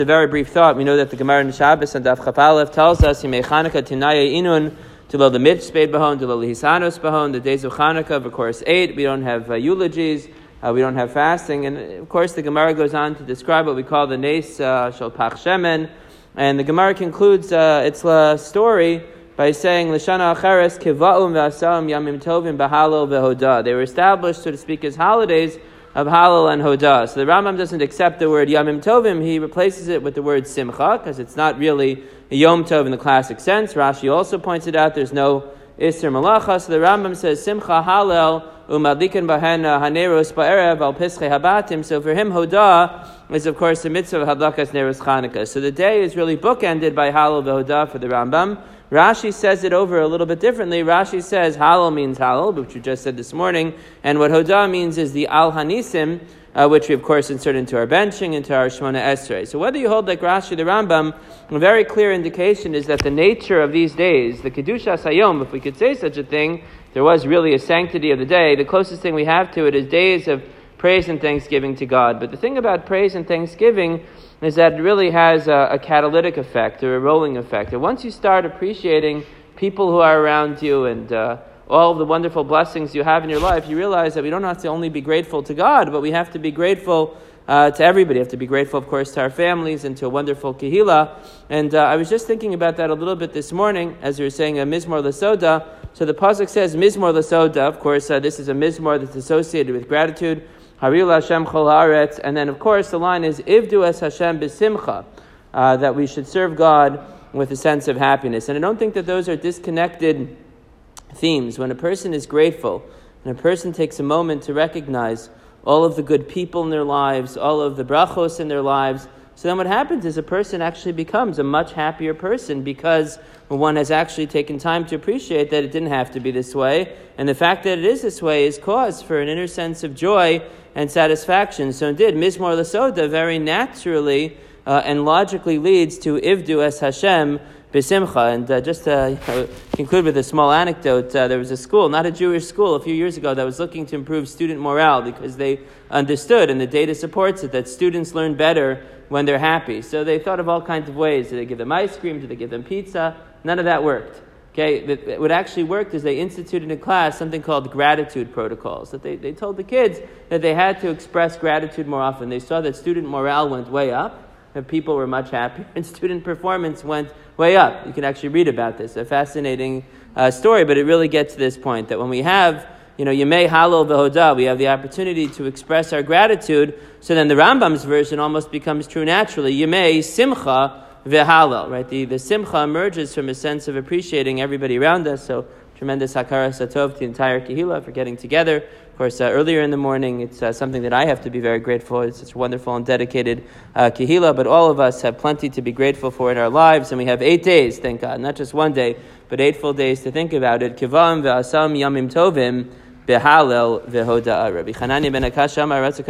A very brief thought. We know that the Gemara in Shabbos and Daf Chaf Aleph tells us, Yimei Chanukah Tinaya Inun, Tilo the Mitzvah Bahon, Tilo the Hisanos Bahon, the days of Chanukah, of course, 8. We don't have eulogies, we don't have fasting, and of course the Gemara goes on to describe what we call the Nes Shel Pach Shemen, and the Gemara concludes its story by saying, L'shana Acheres Kiva'um V'asam Yamim Tovim B'Halal V'Hodah. They were established, so to speak, as holidays of Halal and Hodah. So the Rambam doesn't accept the word Yamim Tovim, he replaces it with the word Simcha, because it's not really a Yom Tov in the classic sense. Rashi also pointed out there's no Isser Malacha, so the Rambam says Simcha Halal Umadlikin Bahen Haneros Ba'erev Al Pischei Habatim. So for him, Hodah is of course the mitzvah of Hadlakas Neros Chanukah. So the day is really bookended by Halal V'Hodah for the Rambam. Rashi says it over a little bit differently. Rashi says Halal means Halal, which we just said this morning, and what Hodah means is the Al Hanisim, which we of course insert into our benching, into our Shemona Esrei. So whether you hold like Rashi the Rambam, a very clear indication is that the nature of these days, the Kedushas Hayom, if we could say such a thing, there was really a sanctity of the day. The closest thing we have to it is days of praise and thanksgiving to God. But the thing about praise and thanksgiving is that it really has a catalytic effect or a rolling effect. And once you start appreciating people who are around you and all of the wonderful blessings you have in your life, you realize that we don't have to only be grateful to God, but we have to be grateful to everybody. We have to be grateful, of course, to our families and to a wonderful Kehillah. And I was just thinking about that a little bit this morning as we were saying a Mizmor L'Soda. So the pasuk says Mizmor L'Soda. Of course, this is a Mizmor that's associated with gratitude. Haril Hashem Chol Haaretz, and then of course the line is Ivdu es Hashem b'simcha, that we should serve God with a sense of happiness. And I don't think that those are disconnected themes. When a person is grateful, and a person takes a moment to recognize all of the good people in their lives, all of the brachos in their lives, so then what happens is a person actually becomes a much happier person because one has actually taken time to appreciate that it didn't have to be this way. And the fact that it is this way is cause for an inner sense of joy and satisfaction. So indeed, Mizmor L'Soda very naturally and logically leads to Ivdu es Hashem b'simcha. And just to conclude with a small anecdote, there was a school, not a Jewish school, a few years ago that was looking to improve student morale because they understood, and the data supports it, that students learn better when they're happy. So they thought of all kinds of ways. Did they give them ice cream? Did they give them pizza? None of that worked. Okay, what actually worked is they instituted in class something called gratitude protocols. That they told the kids that they had to express gratitude more often. They saw that student morale went way up, and people were much happier, and student performance went way up. You can actually read about this. A fascinating story, but it really gets to this point that when we have Yemei Halal V'Hodah, we have the opportunity to express our gratitude. So then the Rambam's version almost becomes true naturally. Yemei Simcha V'Halal, right? The Simcha emerges from a sense of appreciating everybody around us. So tremendous Hakaras Hatov to the entire Kehillah for getting together. Of course, earlier in the morning, it's something that I have to be very grateful. It's such a wonderful and dedicated Kehillah, but all of us have plenty to be grateful for in our lives, and we have 8 days, thank God, not just one day, but 8 full days to think about it. Kivam V'Asam Yamim Tovim B'Halel V'Hodah. Rabbi Chananya ben Akasham